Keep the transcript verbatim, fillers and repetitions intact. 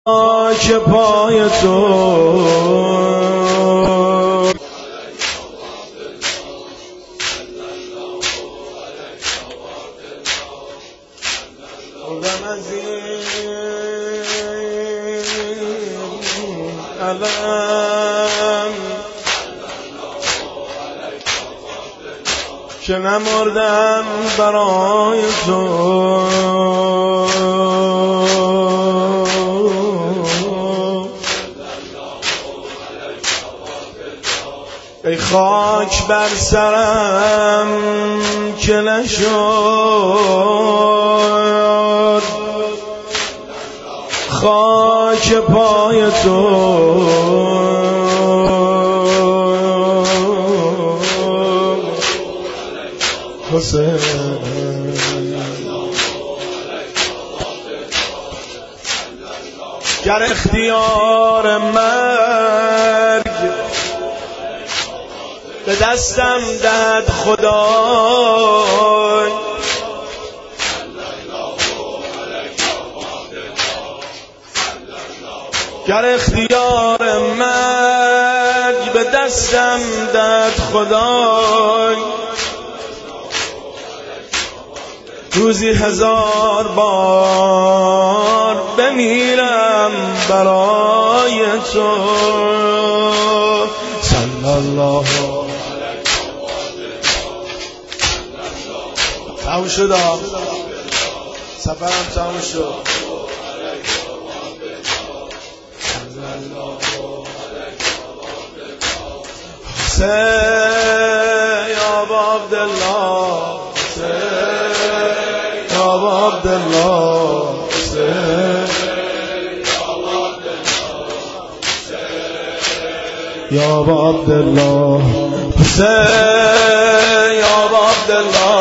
خاک پای تو بودم از این علم که نمردم برای تو. ای خاک بر سرم که نشد خاک پای تو. حسین گر اختیار مرگ به دستم دهد خدای، گر اختیار مرگ به دستم دهد خدای، روزی هزار بار بمیرم برای تو. صلی الله تموم شد، سفرم تموم شد. حسین یا ابا عبدالله، حسین یا ابا عبدالله، حسین یا ابا عبدالله، حسین یا ابا عبدالله،